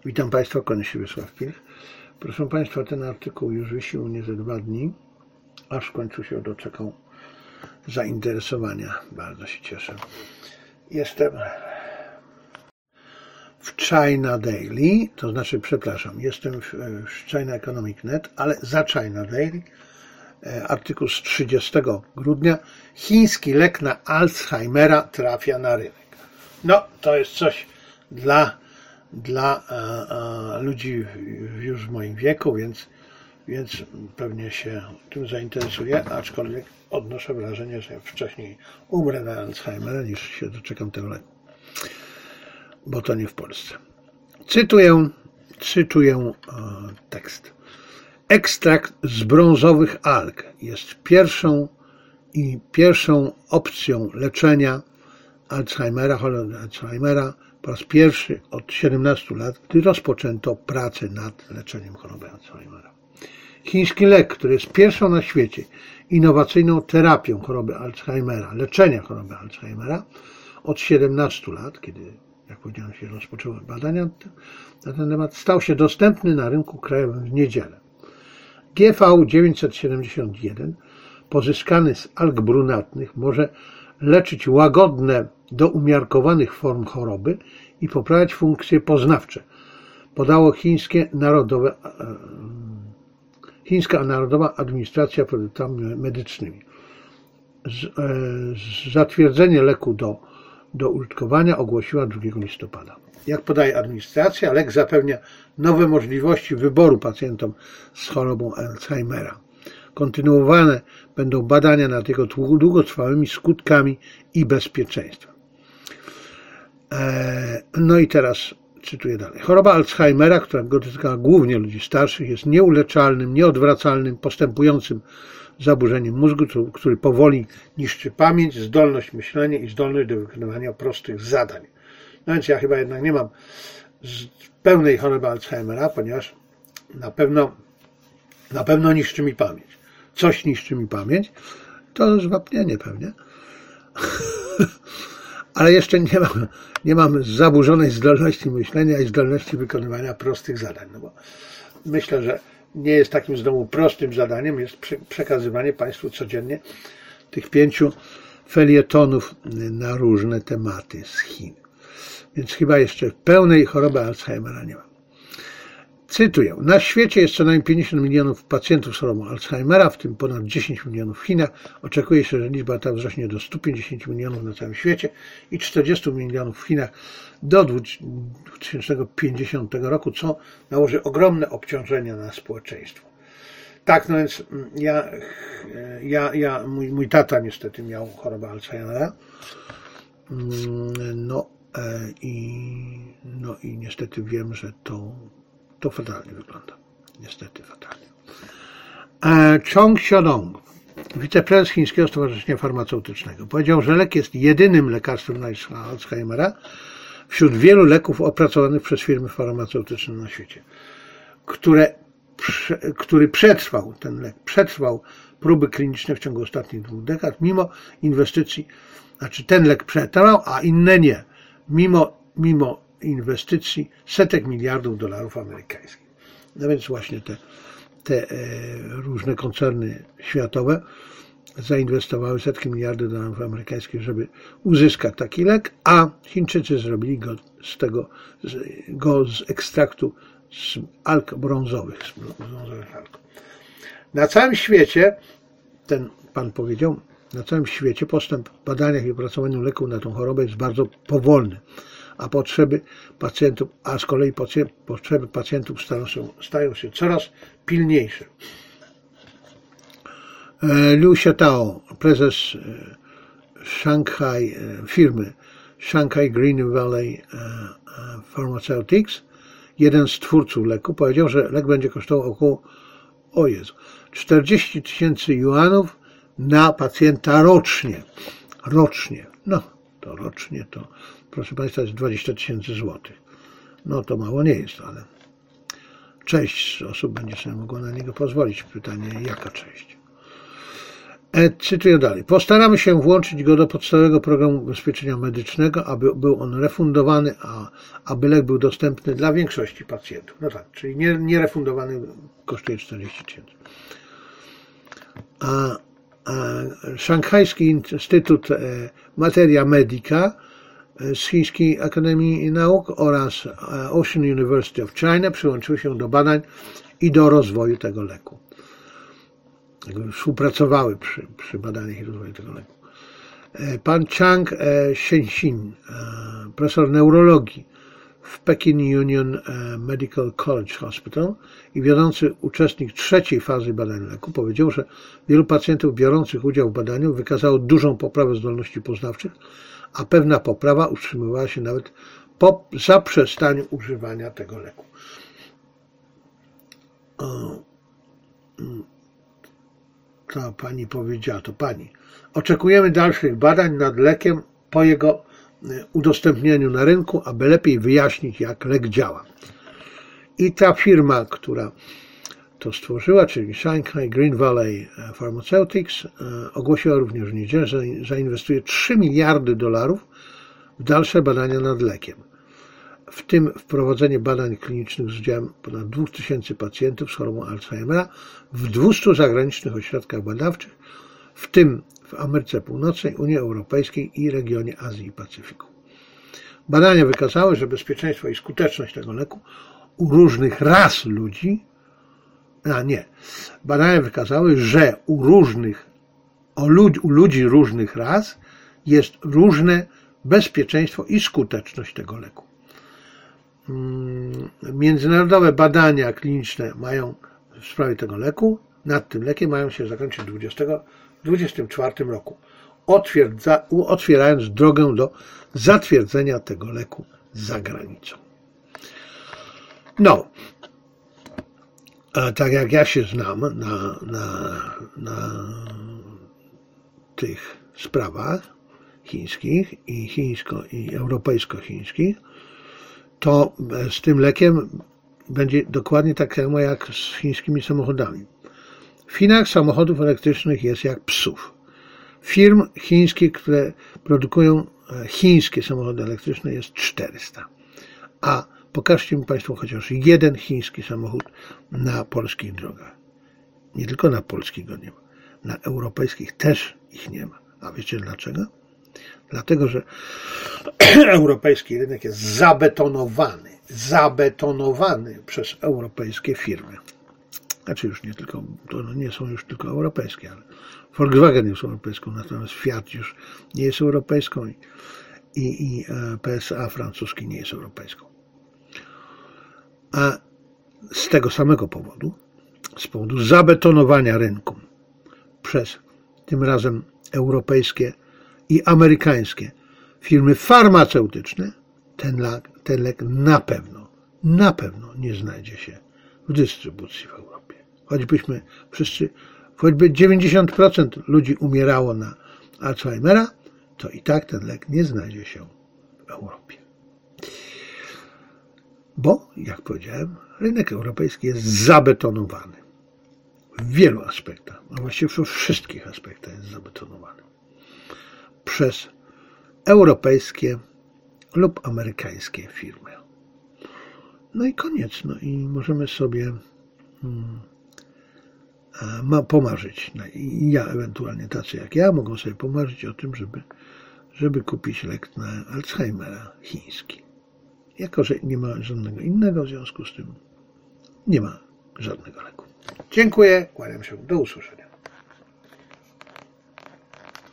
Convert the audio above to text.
Witam Państwa, kłaniam się Wiesław Pilch. Proszę Państwa, ten artykuł już wisi u mnie ze 2 dni, aż w końcu się doczekał zainteresowania. Bardzo się cieszę. Jestem w China Daily, to znaczy, przepraszam, jestem w China Economic.net, ale za China Daily. Artykuł z 30 grudnia. Chiński lek na Alzheimera trafia na rynek. No, to jest coś dla ludzi już w moim wieku, więc pewnie się tym zainteresuję, aczkolwiek odnoszę wrażenie, że wcześniej umrę na Alzheimera, niż się doczekam tego leku, bo to nie w Polsce. Cytuję tekst. Ekstrakt z brązowych alg jest pierwszą opcją leczenia Alzheimera, choroby Alzheimera po raz pierwszy od 17 lat, gdy rozpoczęto pracę nad leczeniem choroby Alzheimera. Chiński lek, który jest pierwszą na świecie innowacyjną terapią choroby Alzheimera, leczenia choroby Alzheimera od 17 lat, kiedy, jak powiedziałem, się rozpoczęły badania na ten temat, stał się dostępny na rynku krajowym w niedzielę. GV971, pozyskany z alg brunatnych, może leczyć łagodne do umiarkowanych form choroby i poprawiać funkcje poznawcze, podało Chińska Narodowa Administracja Produktami Medycznymi. Zatwierdzenie leku do użytkowania ogłosiła 2 listopada. Jak podaje administracja, lek zapewnia nowe możliwości wyboru pacjentom z chorobą Alzheimera. Kontynuowane będą badania nad jego długotrwałymi skutkami i bezpieczeństwem. No i teraz cytuję dalej. Choroba Alzheimera, która dotyka głównie ludzi starszych, jest nieuleczalnym, nieodwracalnym, postępującym zaburzeniem mózgu, który powoli niszczy pamięć, zdolność myślenia i zdolność do wykonywania prostych zadań. No więc ja chyba jednak nie mam pełnej choroby Alzheimera, ponieważ na pewno niszczy mi pamięć. Coś niszczy mi pamięć, to zwapnienie pewnie. Ale jeszcze nie mam zaburzonej zdolności myślenia i zdolności wykonywania prostych zadań. No bo myślę, że nie jest takim znowu prostym zadaniem jest przekazywanie Państwu codziennie tych 5 felietonów na różne tematy z Chin. Więc chyba jeszcze pełnej choroby Alzheimera nie mam. Cytuję. Na świecie jest co najmniej 50 milionów pacjentów z chorobą Alzheimera, w tym ponad 10 milionów w Chinach. Oczekuje się, że liczba ta wzrośnie do 150 milionów na całym świecie i 40 milionów w Chinach do 2050 roku, co nałoży ogromne obciążenia na społeczeństwo. Tak, no więc mój tata niestety miał chorobę Alzheimera. No i niestety wiem, że to fatalnie wygląda. Niestety fatalnie. Chong Xiaodong, wiceprezes Chińskiego Stowarzyszenia Farmaceutycznego, powiedział, że lek jest jedynym lekarstwem na Alzheimera wśród wielu leków opracowanych przez firmy farmaceutyczne na świecie, który ten lek przetrwał próby kliniczne w ciągu ostatnich 2 dekad, mimo inwestycji, znaczy ten lek przetrwał, a inne nie, mimo inwestycji setek miliardów dolarów amerykańskich. No więc właśnie te różne koncerny światowe zainwestowały setki miliardów dolarów amerykańskich, żeby uzyskać taki lek, a Chińczycy zrobili go z ekstraktu z alg brązowych. Na całym świecie, ten pan powiedział, na całym świecie postęp w badaniach i opracowaniu leków na tą chorobę jest bardzo powolny, a z kolei potrzeby pacjentów stają się coraz pilniejsze. Liu Xiaotao, prezes firmy Shanghai Green Valley Pharmaceutics, jeden z twórców leku, powiedział, że lek będzie kosztował około 40 000 juanów na pacjenta rocznie. No, to rocznie to, proszę Państwa, jest 20 000 złotych. No to mało nie jest, ale część osób będzie sobie mogła na niego pozwolić. Pytanie, jaka część? Cytuję dalej. Postaramy się włączyć go do podstawowego programu ubezpieczenia medycznego, aby był on refundowany, a aby lek był dostępny dla większości pacjentów. No tak, czyli nierefundowany kosztuje 40 000. Szanghajski Instytut Materia Medica z Chińskiej Akademii Nauk oraz Ocean University of China przyłączyły się do badań i do rozwoju tego leku. Współpracowały przy badaniach i rozwoju tego leku. Pan Chang Shenxin, profesor neurologii w Pekin Union Medical College Hospital i wiodący uczestnik trzeciej fazy badań leku, powiedział, że wielu pacjentów biorących udział w badaniu wykazało dużą poprawę zdolności poznawczych, a pewna poprawa utrzymywała się nawet po zaprzestaniu używania tego leku. To pani powiedziała, to pani. Oczekujemy dalszych badań nad lekiem po jego udostępnieniu na rynku, aby lepiej wyjaśnić, jak lek działa. I ta firma, która to stworzyła, czyli Shanghai Green Valley Pharmaceutics, ogłosiła również w niedzielę, że zainwestuje $3 miliardy w dalsze badania nad lekiem, w tym wprowadzenie badań klinicznych z udziałem ponad 2000 pacjentów z chorobą Alzheimera w 200 zagranicznych ośrodkach badawczych, w tym w Ameryce Północnej, Unii Europejskiej i regionie Azji i Pacyfiku. Badania wykazały, że bezpieczeństwo i skuteczność tego leku u różnych ras ludzi, badania wykazały, że u ludzi różnych ras jest różne bezpieczeństwo i skuteczność tego leku. Międzynarodowe badania kliniczne w sprawie tego leku, nad tym lekiem mają się zakończyć w 2024 roku, otwierając drogę do zatwierdzenia tego leku za granicą. No, a tak jak ja się znam na tych sprawach chińskich i europejsko-chińskich, to z tym lekiem będzie dokładnie tak samo jak z chińskimi samochodami. W Chinach samochodów elektrycznych jest jak psów. Firm chińskich, które produkują chińskie samochody elektryczne, jest 400. A pokażcie mi Państwo chociaż jeden chiński samochód na polskich drogach. Nie tylko na polskich go nie ma. Na europejskich też ich nie ma. A wiecie dlaczego? Dlatego, że europejski rynek jest zabetonowany przez europejskie firmy. Znaczy już nie tylko, to nie są już tylko europejskie, ale Volkswagen jest europejską, natomiast Fiat już nie jest europejską i PSA francuski nie jest europejską. A z tego samego powodu, z powodu zabetonowania rynku przez tym razem europejskie i amerykańskie firmy farmaceutyczne, ten lek na pewno nie znajdzie się w dystrybucji w Europie. Choćby 90% ludzi umierało na Alzheimera, to i tak ten lek nie znajdzie się w Europie. Bo, jak powiedziałem, rynek europejski jest zabetonowany. W wielu aspektach, a właściwie w wszystkich aspektach jest zabetonowany. Przez europejskie lub amerykańskie firmy. No i koniec. No i możemy sobie pomarzyć. Ja ewentualnie tacy jak ja mogą sobie pomarzyć o tym, żeby kupić lek na Alzheimera chiński. Jako że nie ma żadnego innego, w związku z tym nie ma żadnego leku. Dziękuję, kłaniam się, do usłyszenia.